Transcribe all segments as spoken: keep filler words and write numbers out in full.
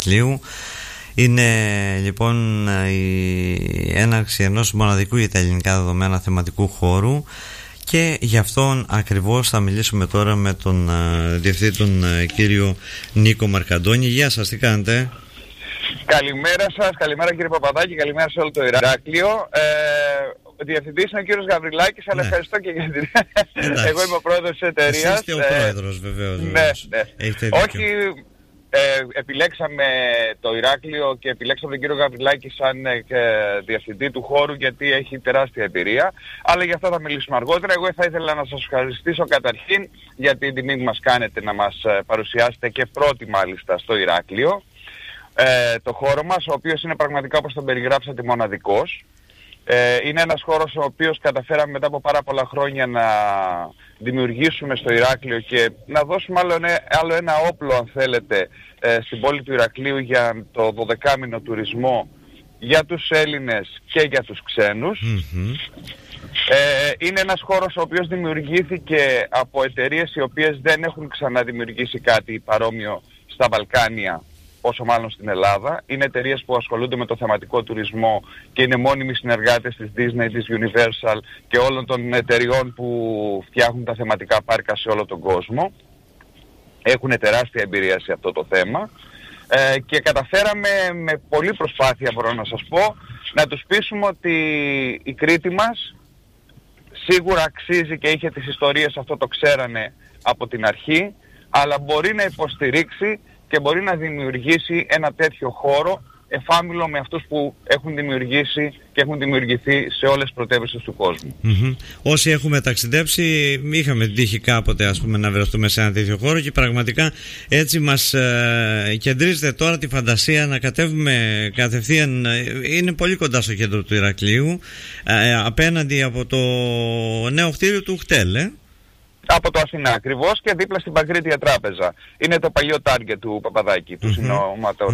Ηρακλείου. Είναι λοιπόν η έναρξη ενός μοναδικού για τα ελληνικά δεδομένα θεματικού χώρου και γι' αυτόν ακριβώς θα μιλήσουμε τώρα με τον uh, διευθυντή, τον uh, κύριο Νίκο Μαρκαντώνη. Γεια σας, τι κάνετε? Καλημέρα σας, καλημέρα κύριε Παπαδάκη, καλημέρα σε όλο το Ηράκλειο. Ε, ο διευθυντής είναι ο κύριος Γαβριλάκης, αλλά ναι. Ευχαριστώ και για την... Εγώ είμαι ο πρόεδρος της εταιρείας. Εσείς είστε ο πρόεδρος, βεβαίως. Ναι, ναι. Όχι, ε, επιλέξαμε το Ηράκλειο και επιλέξαμε τον κύριο Γαβριλάκη σαν ε, διευθυντή του χώρου, γιατί έχει τεράστια εμπειρία. Αλλά για αυτό θα μιλήσουμε αργότερα. Εγώ θα ήθελα να σας ευχαριστήσω καταρχήν για την τιμή που μας κάνετε να μας παρουσιάσετε και πρώτη μάλιστα στο Ηράκλειο. Ε, το χώρο μας, ο οποίος είναι πραγματικά, όπως τον περιγράψατε, μοναδικός. Ε, είναι ένας χώρος ο οποίος καταφέραμε μετά από πάρα πολλά χρόνια να δημιουργήσουμε στο Ηράκλειο και να δώσουμε άλλο, άλλο ένα όπλο, αν θέλετε, ε, στην πόλη του Ηρακλείου για το δωδεκάμηνο τουρισμό για τους Έλληνες και για τους ξένους. Mm-hmm. Ε, είναι ένας χώρος ο οποίος δημιουργήθηκε από εταιρείες οι οποίες δεν έχουν ξαναδημιουργήσει κάτι παρόμοιο στα Βαλκάνια, όσο μάλλον στην Ελλάδα. Είναι εταιρείες που ασχολούνται με το θεματικό τουρισμό και είναι μόνιμοι συνεργάτες της Disney, της Universal και όλων των εταιριών που φτιάχνουν τα θεματικά πάρκα σε όλο τον κόσμο. Έχουν τεράστια εμπειρία σε αυτό το θέμα ε, και καταφέραμε με πολλή προσπάθεια, μπορώ να σας πω, να τους πείσουμε ότι η Κρήτη μας σίγουρα αξίζει και είχε τις ιστορίες, αυτό το ξέρανε από την αρχή, αλλά μπορεί να υποστηρίξει και μπορεί να δημιουργήσει ένα τέτοιο χώρο εφάμιλο με αυτούς που έχουν δημιουργήσει και έχουν δημιουργηθεί σε όλες τις πρωτεύουσες του κόσμου. Mm-hmm. Όσοι έχουμε ταξιδέψει, είχαμε την τύχη κάποτε, ας πούμε, να βρεθούμε σε ένα τέτοιο χώρο και πραγματικά έτσι μας ε, κεντρίζεται τώρα τη φαντασία να κατέβουμε κατευθείαν. Είναι πολύ κοντά στο κέντρο του Ηρακλείου, ε, απέναντι από το νέο κτίριο του Χτέλ, ε? Από το Αθηνά ακριβώς και δίπλα στην Παγκρίτια Τράπεζα. Είναι το παλιό Target του Παπαδάκη, του mm-hmm. συνόματος.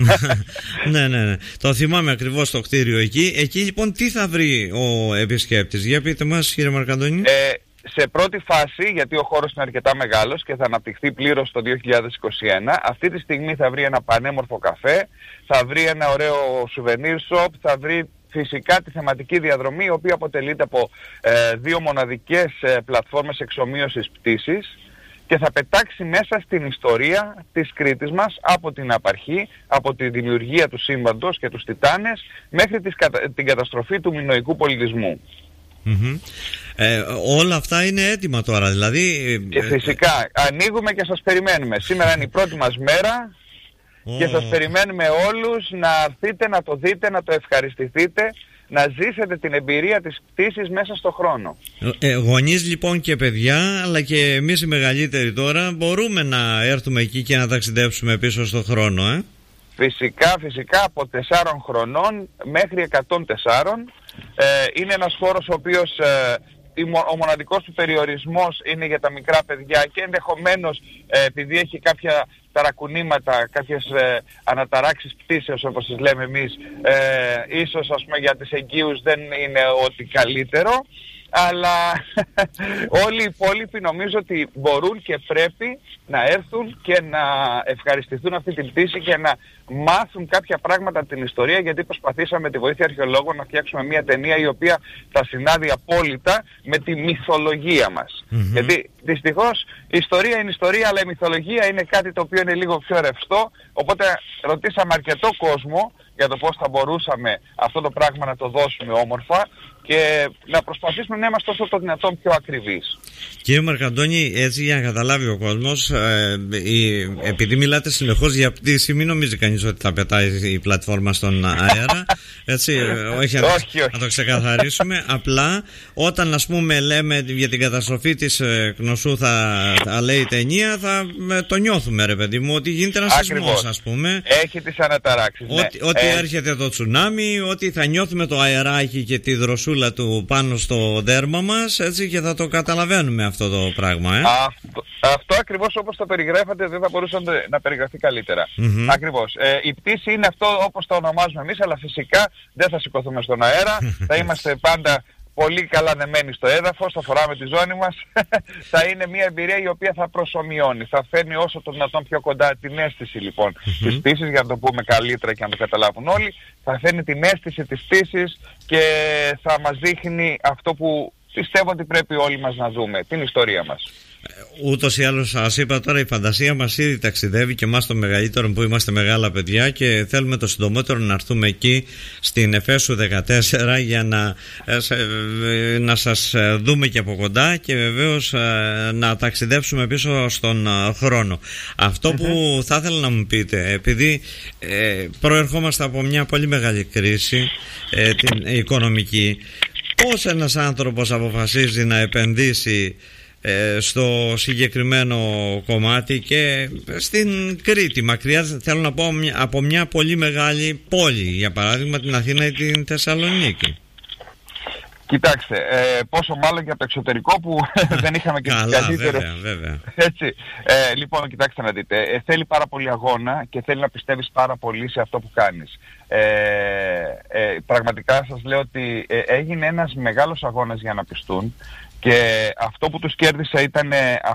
Ναι, ναι, ναι. Το θυμάμαι ακριβώς το κτίριο εκεί. Εκεί λοιπόν τι θα βρει ο επισκέπτης? Για πείτε μας, κύριε Μαρκαντώνη. Ε, σε πρώτη φάση, γιατί ο χώρος είναι αρκετά μεγάλος και θα αναπτυχθεί πλήρως το δύο χιλιάδες είκοσι ένα, αυτή τη στιγμή θα βρει ένα πανέμορφο καφέ, θα βρει ένα ωραίο souvenir shop, θα βρει φυσικά τη θεματική διαδρομή, η οποία αποτελείται από ε, δύο μοναδικές ε, πλατφόρμες εξομοίωσης πτήσης και θα πετάξει μέσα στην ιστορία της Κρήτης μας από την απαρχή, από τη δημιουργία του σύμπαντος και τους Τιτάνες μέχρι τις, την καταστροφή του μινωικού πολιτισμού. Mm-hmm. Ε, όλα αυτά είναι έτοιμα τώρα, δηλαδή... Και φυσικά ανοίγουμε και σας περιμένουμε. Σήμερα είναι η πρώτη μας μέρα. Oh. Και σας περιμένουμε όλους να έρθετε, να το δείτε, να το ευχαριστηθείτε, να ζήσετε την εμπειρία της πτήσης μέσα στο χρόνο. Ε, γονείς λοιπόν και παιδιά, αλλά και εμείς οι μεγαλύτεροι τώρα, μπορούμε να έρθουμε εκεί και να ταξιδέψουμε πίσω στο χρόνο, ε? Φυσικά, φυσικά, από τεσσάρων χρονών μέχρι εκατόν τέσσερα. Ε, είναι ένας χώρος ο οποίος... Ε, ο μοναδικός του περιορισμός είναι για τα μικρά παιδιά και ενδεχομένως ε, επειδή έχει κάποια ταρακουνήματα, κάποιες ε, αναταράξεις πτήσεως όπως τις λέμε εμείς, ε, ίσως ας πούμε για τις εγγύους δεν είναι ό,τι καλύτερο, αλλά όλοι οι υπόλοιποι νομίζω ότι μπορούν και πρέπει να έρθουν και να ευχαριστηθούν αυτή την πτήση και να μάθουν κάποια πράγματα από την ιστορία, γιατί προσπαθήσαμε με τη βοήθεια αρχαιολόγων να φτιάξουμε μια ταινία η οποία θα συνάδει απόλυτα με τη μυθολογία μας. Mm-hmm. Γιατί δυστυχώς η ιστορία είναι ιστορία, αλλά η μυθολογία είναι κάτι το οποίο είναι λίγο πιο ρευστό, οπότε ρωτήσαμε αρκετό κόσμο για το πώς θα μπορούσαμε αυτό το πράγμα να το δώσουμε όμορφα και να προσπαθήσουμε να είμαστε όσο το δυνατόν πιο ακριβείς. Κύριε Μαρκαντώνη, έτσι για να καταλάβει ο κόσμος, ε, η, επειδή μιλάτε συνεχώς για πτήση, μην νομίζει κανείς ότι θα πετάει η πλατφόρμα στον αέρα. Έτσι, όχι, όχι, όχι. Να το ξεκαθαρίσουμε. Απλά όταν ας πούμε λέμε για την καταστροφή της Κνωσού θα, θα λέει η ταινία, θα το νιώθουμε ρε παιδί μου, ότι γίνεται ένας σεισμός, ας πούμε. Έχει τις αναταράξεις. Ότι, ναι. ότι ε... έρχεται το τσουνάμι, ότι θα νιώθουμε το αεράκι και τη δροσούλα του πάνω στο δέρμα μας, έτσι, και θα το καταλαβαίνουμε αυτό το πράγμα, ε. Αυτό, αυτό ακριβώς όπως το περιγράφατε δεν θα μπορούσε να περιγραφεί καλύτερα. Mm-hmm. Ακριβώς. Ε, η πτήση είναι αυτό όπως το ονομάζουμε εμείς, αλλά φυσικά δεν θα σηκωθούμε στον αέρα, θα είμαστε πάντα πολύ καλά δεμένοι στο έδαφος, θα φοράμε τη ζώνη μας. Θα είναι μια εμπειρία η οποία θα προσομοιώνει, θα φέρνει όσο το δυνατόν πιο κοντά την αίσθηση λοιπόν mm-hmm. της πτήσης, για να το πούμε καλύτερα και να το καταλάβουν όλοι. Θα φέρνει την αίσθηση της πτήσης και θα μας δείχνει αυτό που πιστεύω ότι πρέπει όλοι μας να δούμε, την ιστορία μας. Ούτως ή άλλως, σας είπα τώρα, η φαντασία μας ήδη ταξιδεύει και εμάς το μεγαλύτερο που είμαστε μεγάλα παιδιά και θέλουμε το συντομότερο να έρθουμε εκεί στην Εφέσου δεκατέσσερα για να, να σας δούμε και από κοντά και βεβαίως να ταξιδέψουμε πίσω στον χρόνο. Αυτό mm-hmm. που θα ήθελα να μου πείτε, επειδή ε, προερχόμαστε από μια πολύ μεγάλη κρίση ε, την οικονομική, πώς ένας άνθρωπος αποφασίζει να επενδύσει στο συγκεκριμένο κομμάτι και στην Κρήτη, μακριά, θέλω να πω, από μια πολύ μεγάλη πόλη, για παράδειγμα την Αθήνα ή την Θεσσαλονίκη? Κοιτάξτε, ε, πόσο μάλλον και από το εξωτερικό που δεν είχαμε και τις καλύτερες. Βέβαια, βέβαια. Έτσι. Ε, λοιπόν, κοιτάξτε να δείτε, ε, θέλει πάρα πολύ αγώνα και θέλει να πιστεύεις πάρα πολύ σε αυτό που κάνεις. Ε, ε, πραγματικά σας λέω ότι ε, έγινε ένας μεγάλος αγώνας για να πιστούν. Και αυτό που τους κέρδισε ήταν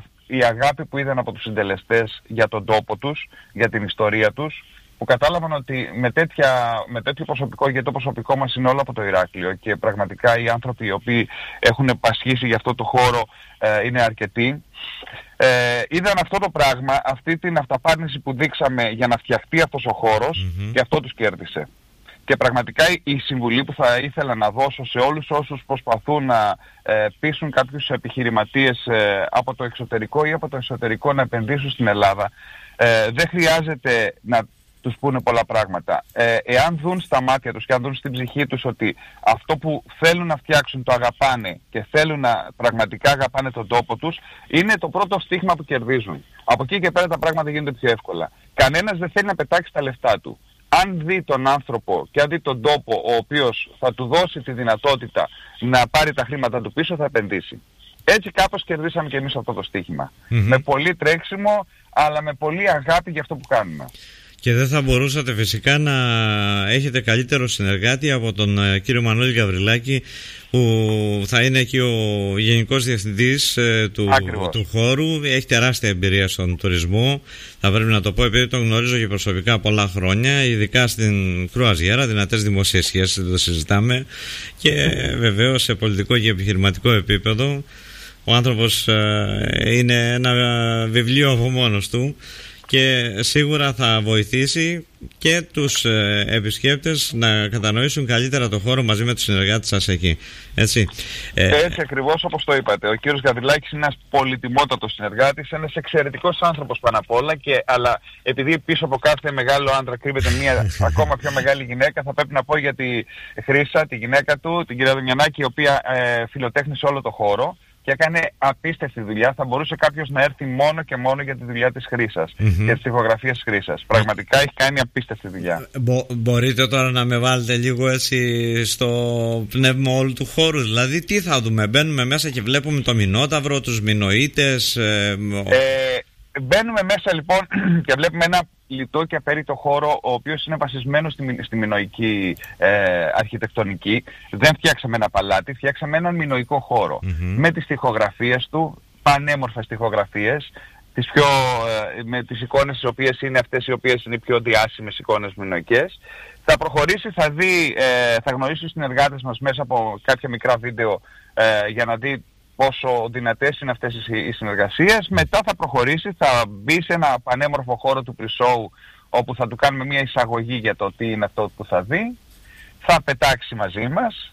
η αγάπη που είδαν από τους συντελεστές για τον τόπο τους, για την ιστορία τους, που κατάλαβαν ότι με, τέτοια, με τέτοιο προσωπικό, γιατί το προσωπικό μας είναι όλο από το Ηράκλειο και πραγματικά οι άνθρωποι οι οποίοι έχουν πασχίσει για αυτό το χώρο ε, είναι αρκετοί, ε, είδαν αυτό το πράγμα, αυτή την αυταπάρνηση που δείξαμε για να φτιαχτεί αυτός ο χώρος mm-hmm. και αυτό τους κέρδισε. Και πραγματικά η συμβουλή που θα ήθελα να δώσω σε όλους όσους προσπαθούν να ε, πείσουν κάποιους επιχειρηματίες ε, από το εξωτερικό ή από το εσωτερικό να επενδύσουν στην Ελλάδα, ε, δεν χρειάζεται να τους πούνε πολλά πράγματα. Ε, εάν δουν στα μάτια τους και αν δουν στην ψυχή τους ότι αυτό που θέλουν να φτιάξουν το αγαπάνε και θέλουν να πραγματικά αγαπάνε τον τόπο τους, είναι το πρώτο στίχημα που κερδίζουν. Από εκεί και πέρα τα πράγματα γίνονται πιο εύκολα. Κανένας δεν θέλει να πετάξει τα λεφτά του. Αν δει τον άνθρωπο και αν δει τον τόπο ο οποίος θα του δώσει τη δυνατότητα να πάρει τα χρήματα του πίσω, θα επενδύσει. Έτσι κάπως κερδίσαμε και εμείς αυτό το στοίχημα. Mm-hmm. Με πολύ τρέξιμο, αλλά με πολύ αγάπη για αυτό που κάνουμε. Και δεν θα μπορούσατε φυσικά να έχετε καλύτερο συνεργάτη από τον ε, κύριο Μανώλη Γαβριλάκη, που θα είναι εκεί ο Γενικός Διευθυντής ε, του, του χώρου. Έχει τεράστια εμπειρία στον τουρισμό, θα πρέπει να το πω, επειδή τον γνωρίζω και προσωπικά πολλά χρόνια, ειδικά στην κρουαζιέρα, δυνατές δημόσιες σχέσεις, δεν το συζητάμε, και βεβαίως σε πολιτικό και επιχειρηματικό επίπεδο ο άνθρωπος ε, είναι ένα βιβλίο από μόνος του και σίγουρα θα βοηθήσει και τους ε, επισκέπτες να κατανοήσουν καλύτερα το χώρο μαζί με τους συνεργάτες σας εκεί. Έτσι, ε, Έτσι ακριβώς όπως το είπατε. Ο κύριος Γαβριλάκης είναι ένας πολυτιμότατος συνεργάτης, ένας εξαιρετικός άνθρωπος πάνω απ' όλα, και, αλλά επειδή πίσω από κάθε μεγάλο άντρα κρύβεται μια ακόμα πιο μεγάλη γυναίκα, θα πρέπει να πω για τη Χρύσα, τη γυναίκα του, την κυρία Δομιανάκη, η οποία ε, φιλοτέχνησε όλο το χώρο και έκανε απίστευτη δουλειά. Θα μπορούσε κάποιος να έρθει μόνο και μόνο για τη δουλειά της Χρύσας, mm-hmm. για τις τοιχογραφίες της Χρύσας. Πραγματικά έχει κάνει απίστευτη δουλειά. Μπο, μπορείτε τώρα να με βάλετε λίγο έτσι στο πνεύμα όλου του χώρου? Δηλαδή τι θα δούμε? Μπαίνουμε μέσα και βλέπουμε το Μηνόταυρο, τους Μινοίτες? Ε, ε, μπαίνουμε μέσα λοιπόν και βλέπουμε ένα λιτό και απέριτο χώρο, ο οποίος είναι βασισμένος στη, στη μινοϊκή ε, αρχιτεκτονική. Δεν φτιάξαμε ένα παλάτι, φτιάξαμε έναν μινοϊκό χώρο. Mm-hmm. Με τις τοιχογραφίες του, πανέμορφες τοιχογραφίες, τις πιο, ε, με τις εικόνες τις οποίες είναι αυτές οι οποίες είναι οι πιο διάσημες εικόνες μινοϊκές. Θα προχωρήσει, θα δει, ε, θα γνωρίσει τους συνεργάτες μας μέσα από κάποια μικρά βίντεο ε, για να δει πόσο δυνατές είναι αυτές οι συνεργασίες. Μετά θα προχωρήσει, θα μπει σε ένα πανέμορφο χώρο του pre-show, όπου θα του κάνουμε μια εισαγωγή για το τι είναι αυτό που θα δει. Θα πετάξει μαζί μας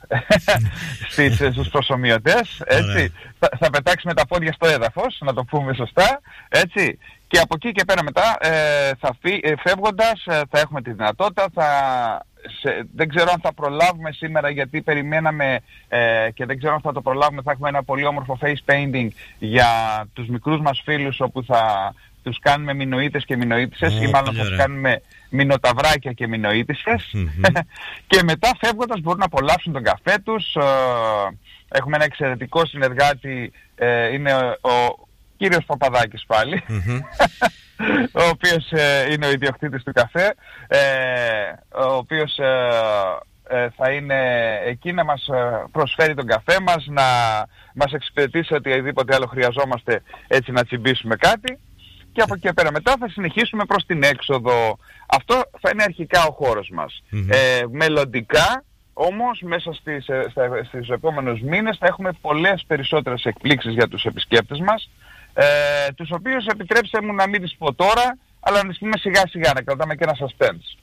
στις, στους προσομοιωτές, έτσι. θα, θα πετάξει με τα πόδια στο έδαφος, να το πούμε σωστά, έτσι. Και από εκεί και πέρα μετά, ε, θα φύ, ε, φεύγοντας, ε, θα έχουμε τη δυνατότητα, θα... Σε, δεν ξέρω αν θα προλάβουμε σήμερα, γιατί περιμέναμε ε, και δεν ξέρω αν θα το προλάβουμε. Θα έχουμε ένα πολύ όμορφο face painting για τους μικρούς μας φίλους, όπου θα τους κάνουμε μινοίτες και μινοίτισσες, oh, ή μάλλον θα τους κάνουμε μινοταυράκια και μινοίτισσες. Mm-hmm. Και μετά φεύγοντας μπορούν να απολαύσουν τον καφέ τους. Ε, έχουμε ένα εξαιρετικό συνεργάτη, ε, είναι ο, ο κύριος Παπαδάκης πάλι, mm-hmm. ο οποίος ε, είναι ο ιδιοκτήτης του καφέ, ε, ο οποίος ε, ε, θα είναι εκεί να μας προσφέρει τον καφέ μας, να μας εξυπηρετήσει οτιδήποτε άλλο χρειαζόμαστε, έτσι να τσιμπήσουμε κάτι. Και από εκεί πέρα μετά θα συνεχίσουμε προς την έξοδο. Αυτό θα είναι αρχικά ο χώρος μας. Mm-hmm. Ε, μελλοντικά όμως μέσα στις, στα, στις επόμενους μήνες θα έχουμε πολλές περισσότερες εκπλήξεις για τους επισκέπτες μας, ε, τους οποίους επιτρέψτε μου να μην τις πω τώρα, αλλά να τις πούμε σιγά σιγά, να κρατάμε και ένα suspense.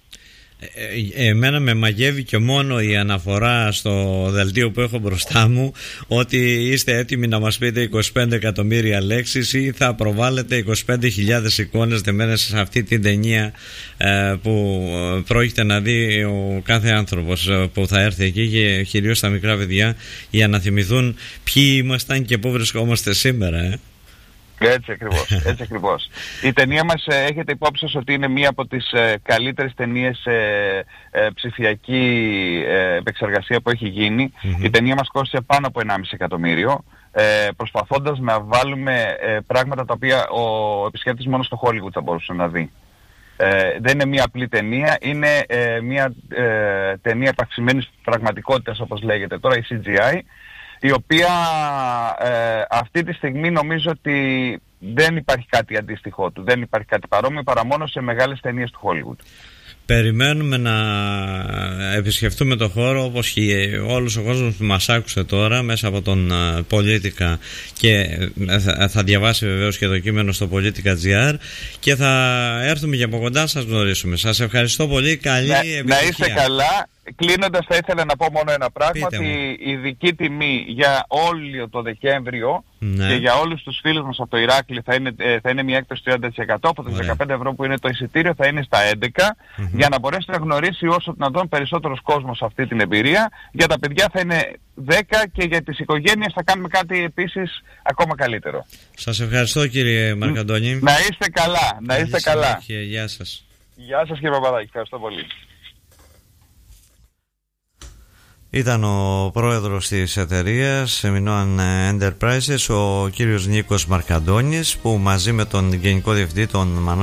Ε, εμένα με μαγεύει και μόνο η αναφορά στο δελτίο που έχω μπροστά μου ότι είστε έτοιμοι να μας πείτε είκοσι πέντε εκατομμύρια λέξεις ή θα προβάλλετε είκοσι πέντε χιλιάδες εικόνες δεμένες σε αυτή την ταινία ε, που πρόκειται να δει ο κάθε άνθρωπος που θα έρθει εκεί, και κυρίως τα μικρά παιδιά, για να θυμηθούν ποιοι ήμασταν και πού βρισκόμαστε σήμερα. ε. Έτσι ακριβώς, έτσι ακριβώς. Η ταινία μας, ε, έχετε υπόψη σας ότι είναι μία από τις ε, καλύτερες ταινίες ε, ε, ψηφιακή ε, επεξεργασία που έχει γίνει. Mm-hmm. Η ταινία μας κόστησε πάνω από ενάμιση εκατομμύριο, ε, προσπαθώντας να βάλουμε ε, πράγματα τα οποία ο επισκέπτης μόνο στο Hollywood θα μπορούσε να δει. Ε, δεν είναι μία απλή ταινία, είναι ε, μία ε, ταινία επαξημένης πραγματικότητας, όπως λέγεται τώρα, η σι τζι άι, η οποία ε, αυτή τη στιγμή νομίζω ότι δεν υπάρχει κάτι αντίστοιχο του, δεν υπάρχει κάτι παρόμοιο παρά μόνο σε μεγάλες ταινίες του Hollywood. Περιμένουμε να επισκεφτούμε το χώρο, όπως και όλος ο κόσμος που μας άκουσε τώρα μέσα από τον Πολίτικα, και θα, θα διαβάσει βεβαίως και το κείμενο στο Πολίτικα.gr, και θα έρθουμε και από κοντά να σας γνωρίσουμε. Σας ευχαριστώ πολύ, καλή να, επιτυχία. Να είστε καλά. Κλείνοντας θα ήθελα να πω μόνο ένα πράγμα, ότι η ειδική τιμή για όλο το Δεκέμβριο, ναι, και για όλους τους φίλους μας από το Ηράκλειο θα είναι, θα είναι μια έκπτωση τριάντα τοις εκατό, από τους δεκαπέντε ευρώ που είναι το εισιτήριο θα είναι στα έντεκα, mm-hmm, για να μπορέσει να γνωρίσει όσο δυνατόν περισσότερος κόσμος αυτή την εμπειρία. Για τα παιδιά θα είναι δέκα και για τις οικογένειες θα κάνουμε κάτι επίσης ακόμα καλύτερο. Σας ευχαριστώ κύριε Μαρκαντώνη. Να είστε καλά, να είστε καλά. Γεια σας. Γεια σας κύριε Παπαδάκη, ευχαριστώ πολύ. Ήταν ο πρόεδρος της εταιρείας Minoan Enterprises, ο κύριος Νίκος Μαρκαντώνης, που μαζί με τον Γενικό Διευθυντή, τον Μανώλη